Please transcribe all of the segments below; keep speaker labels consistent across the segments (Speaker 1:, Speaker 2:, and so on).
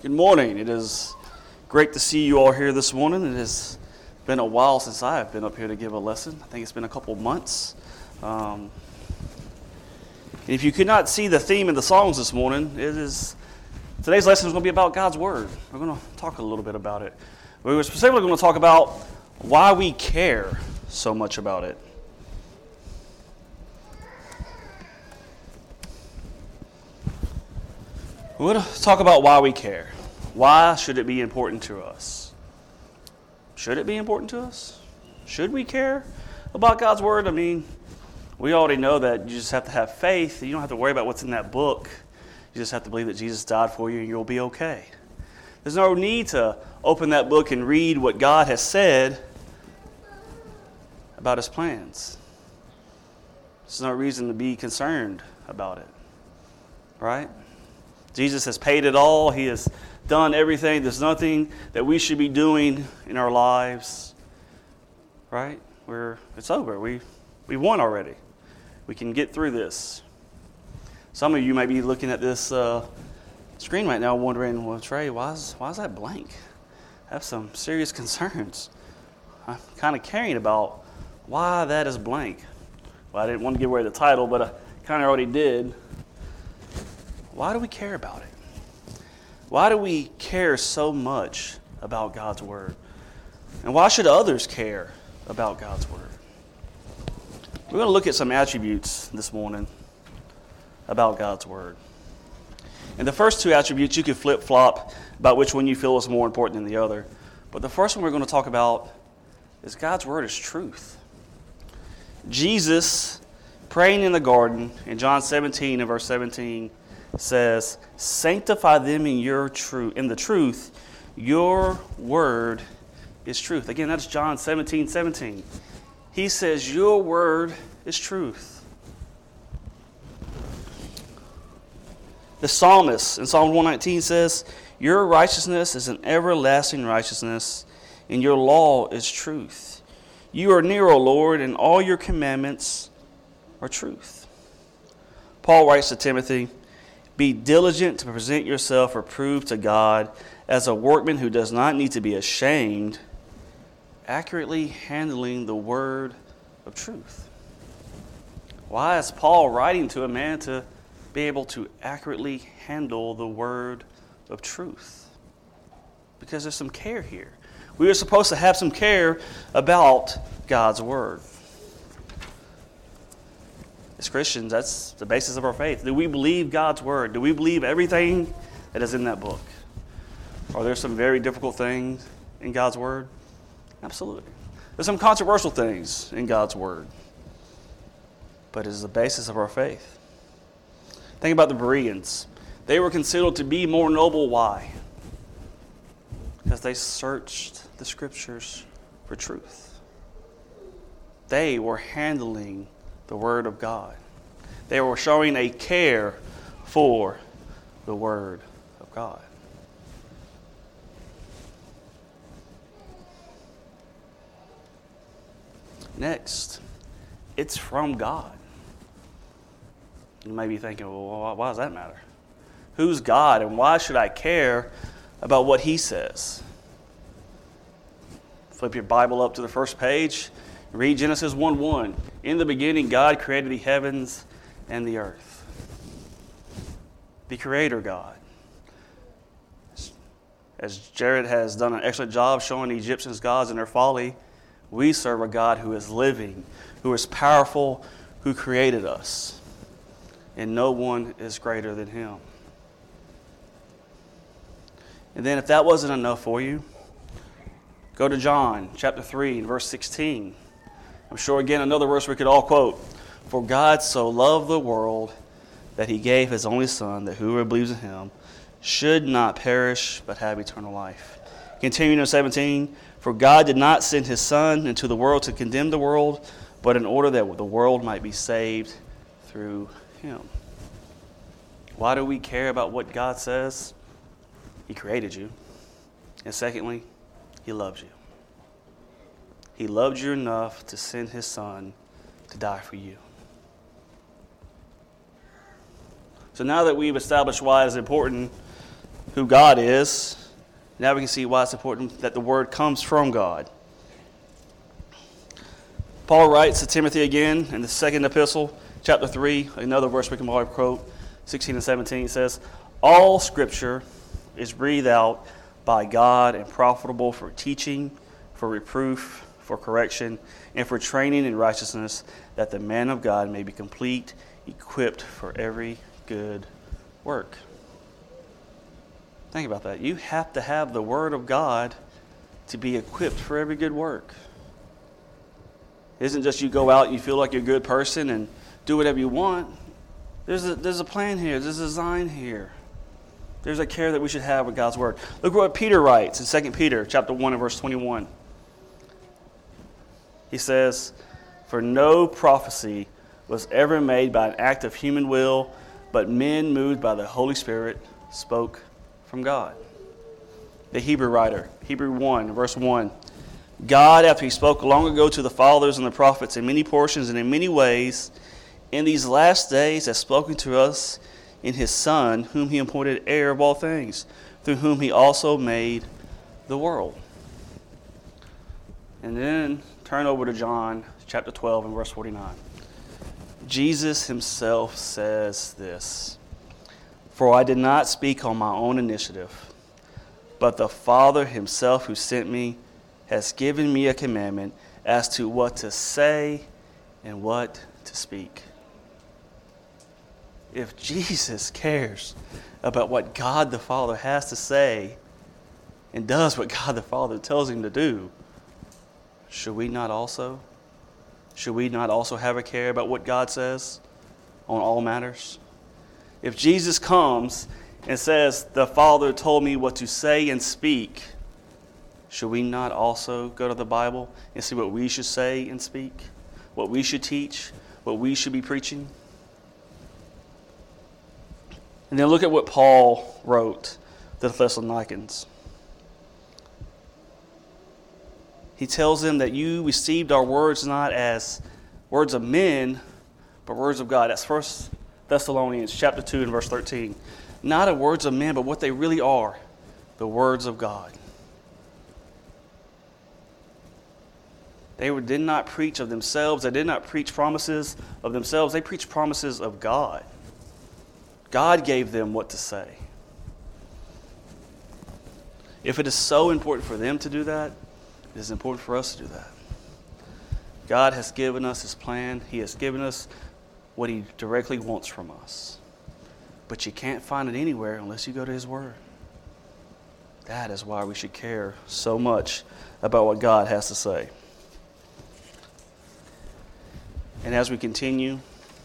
Speaker 1: Good morning. It is great to see you all here this morning. It has been a while since I have been up here to give a lesson. I think it's been a couple months. If you could not see the theme of the songs this morning, today's lesson is going to be about God's Word. We're going to talk a little bit about it. We're specifically going to talk about why we care so much about it. We're going to talk about why we care. Why should it be important to us? Should it be important to us? Should we care about God's Word? I mean, we already know that you just have to have faith. You don't have to worry about what's in that book. You just have to believe that Jesus died for you and you'll be okay. There's no need to open that book and read what God has said about His plans. There's no reason to be concerned about it, right? Jesus has paid it all. He has done everything. There's nothing that we should be doing in our lives, right? It's over. We won already. We can get through this. Some of you may be looking at this screen right now wondering, well, Trey, why is that blank? I have some serious concerns. I'm kind of caring about why that is blank. Well, I didn't want to give away the title, but I kind of already did. Why do we care about it? Why do we care so much about God's Word? And why should others care about God's Word? We're going to look at some attributes this morning about God's Word. And the first two attributes, you could flip-flop about which one you feel is more important than the other. But the first one we're going to talk about is God's Word is truth. Jesus, praying in the garden, in John 17 and verse 17, says, sanctify them in the truth. Your word is truth. Again, that's John 17:17. He says, your word is truth. The psalmist in Psalm 119 says, your righteousness is an everlasting righteousness, and your law is truth. You are near, O Lord, and all your commandments are truth. Paul writes to Timothy, be diligent to present yourself approved to God as a workman who does not need to be ashamed, accurately handling the word of truth. Why is Paul writing to a man to be able to accurately handle the word of truth? Because there's some care here. We are supposed to have some care about God's Word. As Christians, that's the basis of our faith. Do we believe God's Word? Do we believe everything that is in that book? Are there some very difficult things in God's Word? Absolutely. There's some controversial things in God's Word. But it is the basis of our faith. Think about the Bereans. They were considered to be more noble. Why? Because they searched the Scriptures for truth. They were handling the Word of God. They were showing a care for the Word of God. Next, it's from God. You may be thinking, well, why does that matter? Who's God and why should I care about what He says? Flip your Bible up to the first page. Read Genesis 1:1. In the beginning, God created the heavens and the earth. The Creator God. As Jared has done an excellent job showing the Egyptians' gods and their folly, we serve a God who is living, who is powerful, who created us. And no one is greater than Him. And then if that wasn't enough for you, go to John chapter 3 and verse 16. I'm sure, again, another verse we could all quote. For God so loved the world that He gave His only Son, that whoever believes in Him should not perish but have eternal life. Continuing in 17, for God did not send His Son into the world to condemn the world, but in order that the world might be saved through Him. Why do we care about what God says? He created you. And secondly, He loves you. He loved you enough to send His Son to die for you. So now that we've established why it's important who God is, now we can see why it's important that the Word comes from God. Paul writes to Timothy again in the second epistle, chapter 3, another verse we can probably quote, 16 and 17, says, all Scripture is breathed out by God and profitable for teaching, for reproof, for correction, and for training in righteousness, that the man of God may be complete, equipped for every good work. Think about that. You have to have the Word of God to be equipped for every good work. It isn't just you go out, you feel like you're a good person and do whatever you want. There's a plan here. There's a design here. There's a care that we should have with God's Word. Look what Peter writes in 2 Peter chapter 1 and verse 21. He says, for no prophecy was ever made by an act of human will, but men moved by the Holy Spirit spoke from God. The Hebrew writer, Hebrew 1, verse 1. God, after he spoke long ago to the fathers and the prophets in many portions and in many ways, in these last days has spoken to us in his Son, whom he appointed heir of all things, through whom he also made the world. And then turn over to John chapter 12 and verse 49. Jesus himself says this, for I did not speak on my own initiative, but the Father himself who sent me has given me a commandment as to what to say and what to speak. If Jesus cares about what God the Father has to say and does what God the Father tells him to do, should we not also? Should we not also have a care about what God says on all matters? If Jesus comes and says, the Father told me what to say and speak, should we not also go to the Bible and see what we should say and speak? What we should teach? What we should be preaching? And then look at what Paul wrote to the Thessalonians. He tells them that you received our words not as words of men, but words of God. That's 1 Thessalonians chapter 2 and verse 13. Not as words of men, but what they really are, the words of God. They did not preach of themselves. They did not preach promises of themselves. They preached promises of God. God gave them what to say. If it is so important for them to do that, it is important for us to do that. God has given us his plan. He has given us what he directly wants from us. But you can't find it anywhere unless you go to his word. That is why we should care so much about what God has to say. And as we continue,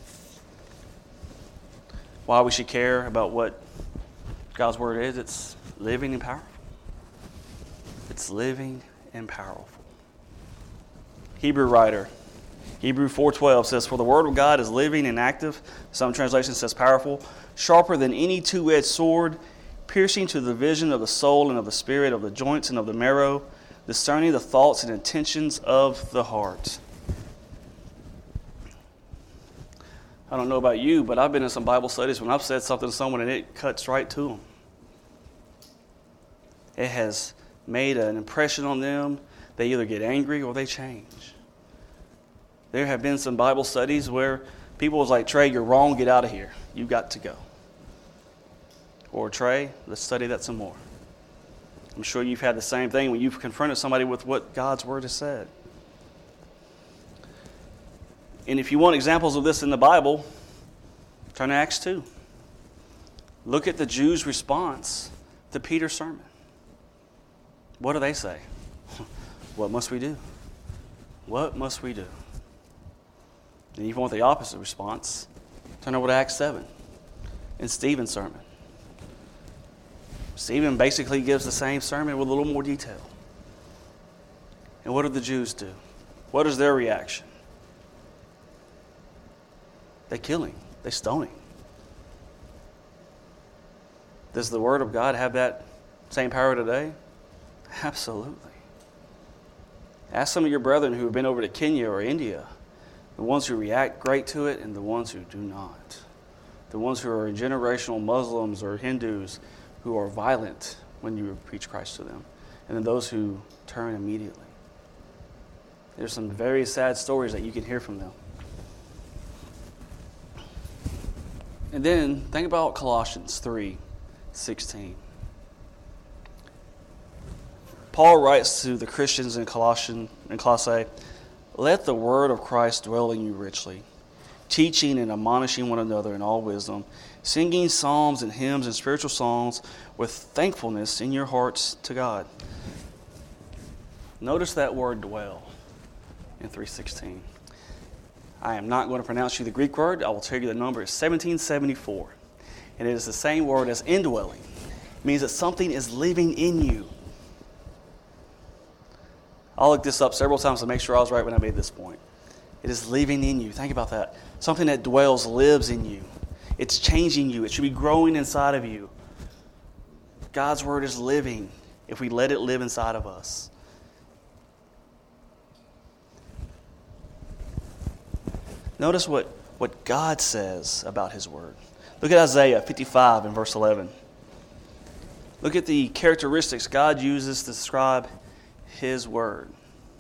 Speaker 1: why we should care about what God's word is, it's living and powerful. It's living and powerful. Hebrew writer, Hebrew 4:12 says, for the word of God is living and active. Some translation says powerful, sharper than any two-edged sword, piercing to the division of the soul and of the spirit, of the joints and of the marrow, discerning the thoughts and intentions of the heart. I don't know about you, but I've been in some Bible studies when I've said something to someone and it cuts right to them. It has made an impression on them. They either get angry or they change. There have been some Bible studies where people was like, Trey, you're wrong, get out of here. You've got to go. Or Trey, let's study that some more. I'm sure you've had the same thing when you've confronted somebody with what God's word has said. And if you want examples of this in the Bible, turn to Acts 2. Look at the Jews' response to Peter's sermon. What do they say? What must we do? What must we do? And if you want the opposite response, turn over to Acts 7 in Stephen's sermon. Stephen basically gives the same sermon with a little more detail. And what do the Jews do? What is their reaction? They kill him. They stone him. Does the word of God have that same power today? Absolutely. Ask some of your brethren who have been over to Kenya or India, the ones who react great to it and the ones who do not. The ones who are generational Muslims or Hindus, who are violent when you preach Christ to them, and then those who turn immediately. There's some very sad stories that you can hear from them. And then think about Colossians 3:16. Paul writes to the Christians in Colossae, "Let the word of Christ dwell in you richly, teaching and admonishing one another in all wisdom, singing psalms and hymns and spiritual songs with thankfulness in your hearts to God." Notice that word dwell in 3:16. I am not going to pronounce you the Greek word. I will tell you the number is 1774. And it is the same word as indwelling. It means that something is living in you. I'll look this up several times to make sure I was right when I made this point. It is living in you. Think about that. Something that dwells, lives in you. It's changing you. It should be growing inside of you. God's word is living if we let it live inside of us. Notice what God says about his word. Look at Isaiah 55 and verse 11. Look at the characteristics God uses to describe his word.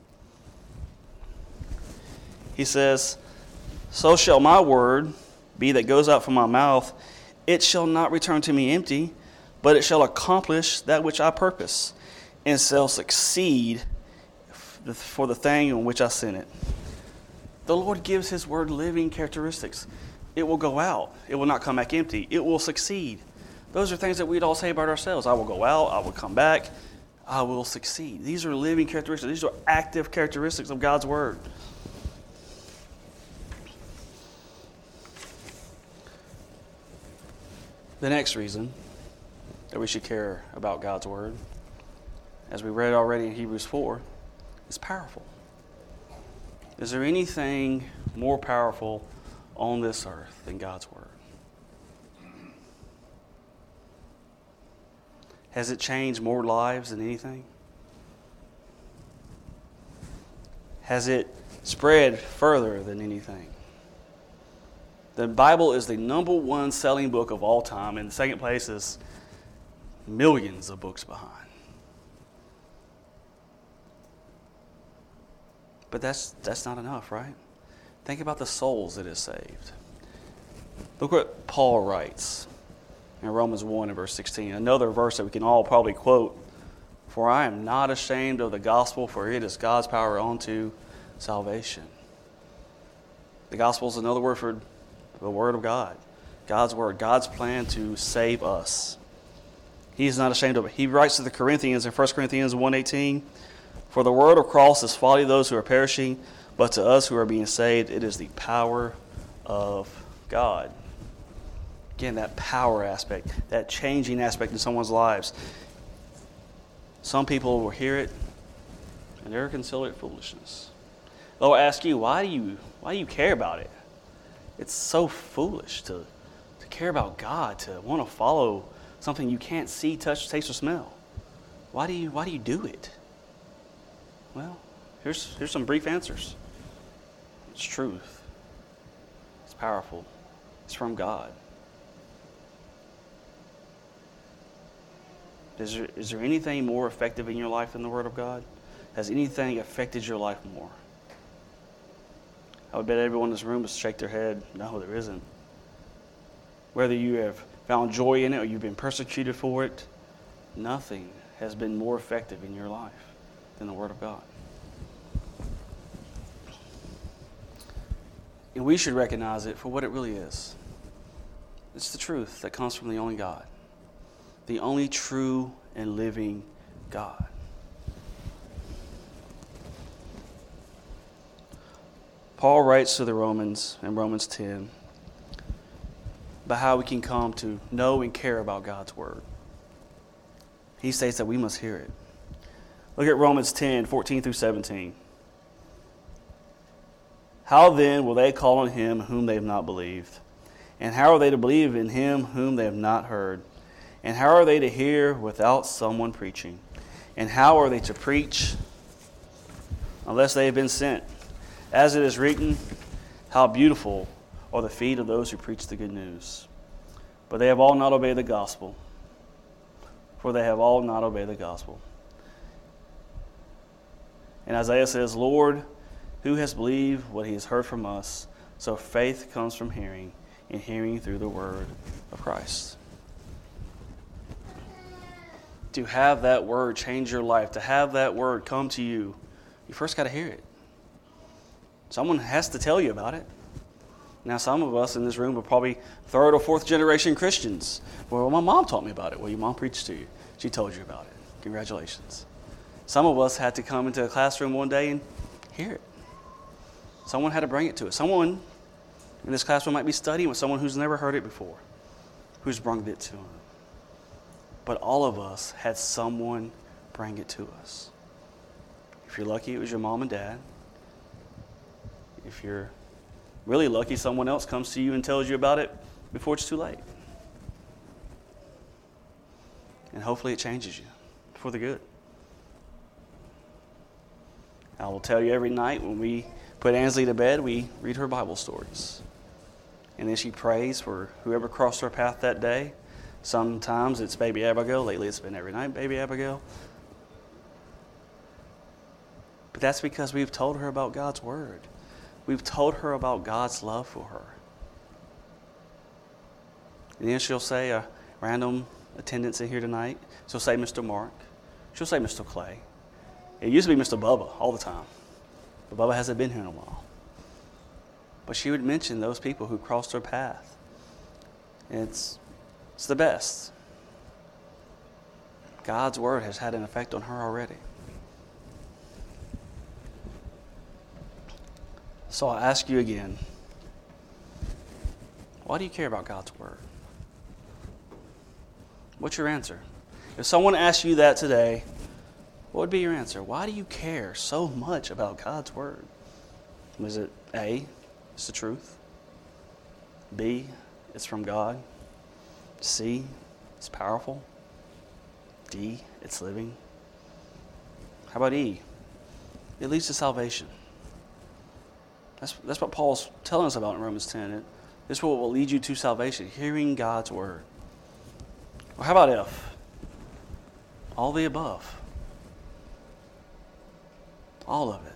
Speaker 1: He says, "So shall my word be that goes out from my mouth. It shall not return to me empty, but it shall accomplish that which I purpose, and shall succeed for the thing on which I sent it." The Lord gives his word living characteristics. It will go out. It will not come back empty. It will succeed. Those are things that we'd all say about ourselves. I will go out. I will come back. I will succeed. These are living characteristics. These are active characteristics of God's word. The next reason that we should care about God's word, as we read already in Hebrews 4, is powerful. Is there anything more powerful on this earth than God's word? Has it changed more lives than anything? Has it spread further than anything? The Bible is the number one selling book of all time, and the second place is millions of books behind. But that's not enough, right? Think about the souls that it saved. Look what Paul writes in Romans 1 and verse 16. Another verse that we can all probably quote. "For I am not ashamed of the gospel, for it is God's power unto salvation." The gospel is another word for the word of God. God's word, God's plan to save us. He is not ashamed of it. He writes to the Corinthians in 1 Corinthians 1:18, "For the word of cross is folly to those who are perishing, but to us who are being saved, it is the power of God." Again, that power aspect, that changing aspect in someone's lives. Some people will hear it, and they'll consider it foolishness. They'll ask you, why do you care about it? It's so foolish to care about God, to want to follow something you can't see, touch, taste, or smell. Why do you do it? Well, here's some brief answers. It's truth. It's powerful. It's from God. Is there anything more effective in your life than the Word of God? Has anything affected your life more? I would bet everyone in this room would shake their head. No, there isn't. Whether you have found joy in it or you've been persecuted for it, nothing has been more effective in your life than the Word of God. And we should recognize it for what it really is. It's the truth that comes from the only God, the only true and living God. Paul writes to the Romans in Romans 10 about how we can come to know and care about God's word. He states that we must hear it. Look at Romans 10:14 through 17. "How then will they call on him whom they have not believed? And how are they to believe in him whom they have not heard? And how are they to hear without someone preaching? And how are they to preach unless they have been sent? As it is written, how beautiful are the feet of those who preach the good news. But they have all not obeyed the gospel. for they have all not obeyed the gospel. And Isaiah says, Lord, who has believed what he has heard from us? So faith comes from hearing, and hearing through the word of Christ. To have that word change your life, to have that word come to you, you first got to hear it. Someone has to tell you about it. Now, some of us in this room are probably third or fourth generation Christians. Well, my mom taught me about it. Well, your mom preached to you. She told you about it. Congratulations. Some of us had to come into a classroom one day and hear it. Someone had to bring it to us. Someone in this classroom might be studying with someone who's never heard it before, who's brought it to them. But all of us had someone bring it to us. If you're lucky, it was your mom and dad. If you're really lucky, someone else comes to you and tells you about it before it's too late. And hopefully it changes you for the good. I will tell you, every night when we put Ansley to bed, we read her Bible stories. And then she prays for whoever crossed her path that day. Sometimes it's baby Abigail. Lately it's been every night baby Abigail. But that's because we've told her about God's word. We've told her about God's love for her. And then she'll say a random attendance in here tonight. She'll say Mr. Mark. She'll say Mr. Clay. It used to be Mr. Bubba all the time. But Bubba hasn't been here in a while. But she would mention those people who crossed her path. And it's the best. God's word has had an effect on her already. So I ask you again, why do you care about God's word? What's your answer? If someone asked you that today, what would be your answer? Why do you care so much about God's word? Was it A, it's the truth? B, it's from God? C, it's powerful? D, it's living? How about E? It leads to salvation. That's what Paul's telling us about in Romans 10. This is what will lead you to salvation, hearing God's word. Well, how about F? All the above. All of it.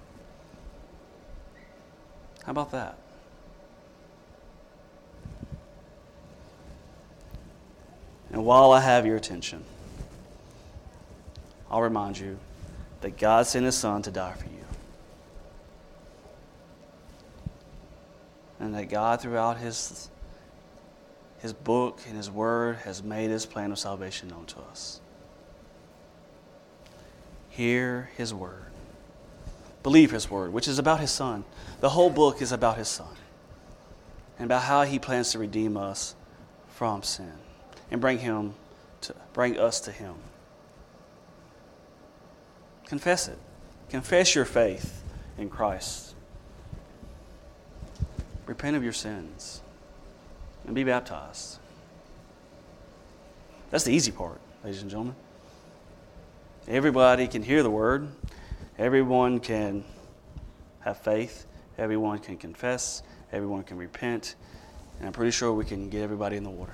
Speaker 1: How about that? And while I have your attention, I'll remind you that God sent His Son to die for you. And that God, throughout His book and His word, has made His plan of salvation known to us. Hear His word. Believe His word, which is about His Son. The whole book is about His Son. And about how He plans to redeem us from sin. And bring us to Him. Confess it. Confess your faith in Christ. Repent of your sins and be baptized. That's the easy part, ladies and gentlemen. Everybody can hear the word. Everyone can have faith. Everyone can confess. Everyone can repent. And I'm pretty sure we can get everybody in the water.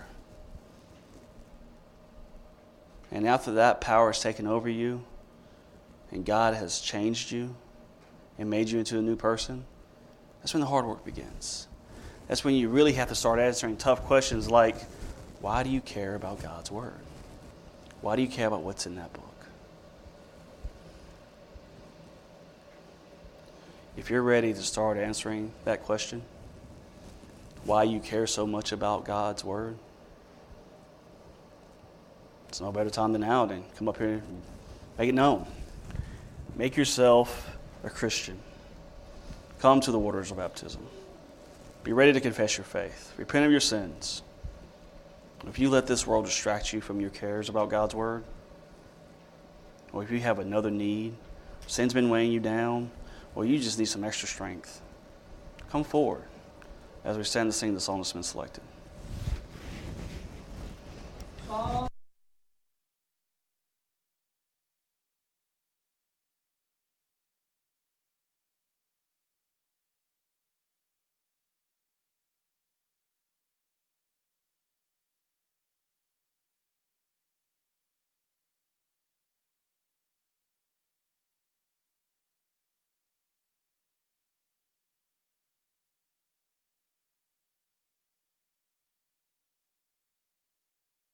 Speaker 1: And after that power has taken over you and God has changed you and made you into a new person, that's when the hard work begins. That's when you really have to start answering tough questions like, why do you care about God's word? Why do you care about what's in that book? If you're ready to start answering that question, why you care so much about God's word, it's no better time than now to come up here and make it known. Make yourself a Christian. Come to the waters of baptism. Be ready to confess your faith. Repent of your sins. If you let this world distract you from your cares about God's word, or if you have another need, sin's been weighing you down, or you just need some extra strength, come forward as we stand to sing the song that's been selected.